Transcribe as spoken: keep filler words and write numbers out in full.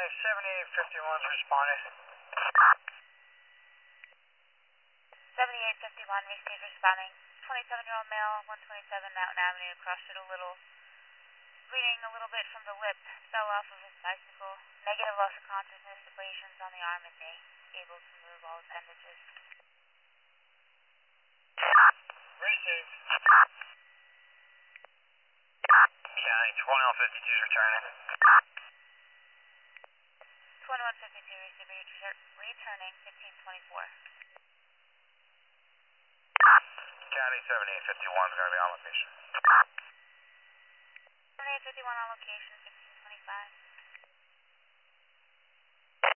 seventy-eight fifty-one's responding. seventy-eight fifty-one, received responding. twenty-seven-year-old male, one twenty-seven Mountain Avenue, crossed it a little, bleeding a little bit from the lip, fell off of his bicycle, negative loss of consciousness, abrasions on the arm and knee, able to move all appendages. Received. County twenty-one fifty-two is returning. twenty-one fifty-two, received returning fifteen twenty-four. County seventy-eight fifty-one is going to be on location. seventy-eight fifty-one on location, fifteen twenty-five.